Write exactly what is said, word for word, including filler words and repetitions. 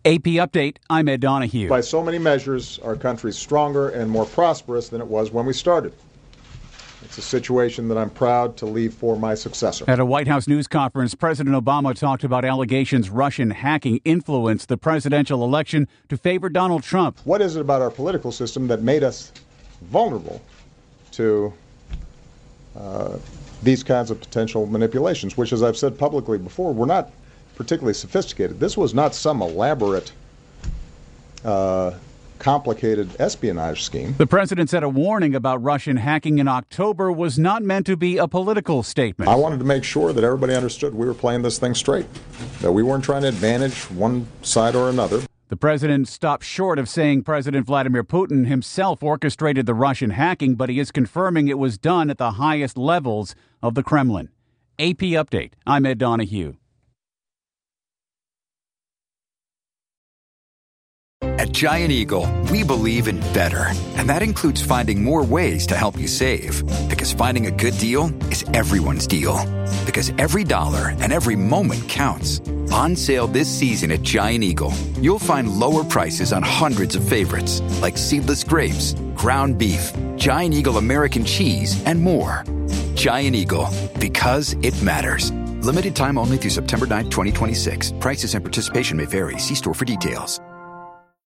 A P Update, I'm Ed Donahue. By so many measures, our country is stronger and more prosperous than it was when we started. It's a situation that I'm proud to leave for my successor. At a White House news conference, President Obama talked about allegations Russian hacking influenced the presidential election to favor Donald Trump. What is it about our political system that made us vulnerable to uh, these kinds of potential manipulations, which, as I've said publicly before, were not particularly sophisticated. This was not some elaborate, uh, complicated espionage scheme. The president said a warning about Russian hacking in October was not meant to be a political statement. I wanted to make sure that everybody understood we were playing this thing straight, that we weren't trying to advantage one side or another. The president stopped short of saying President Vladimir Putin himself orchestrated the Russian hacking, but he is confirming it was done at the highest levels of the Kremlin. A P Update, I'm Ed Donahue. At Giant Eagle, we believe in better, and that includes finding more ways to help you save. Because finding a good deal is everyone's deal. Because every dollar and every moment counts. On sale this season at Giant Eagle, you'll find lower prices on hundreds of favorites, like seedless grapes, ground beef, Giant Eagle American cheese, and more. Giant Eagle, because it matters. Limited time only through September ninth, twenty twenty-six. Prices and participation may vary. See store for details.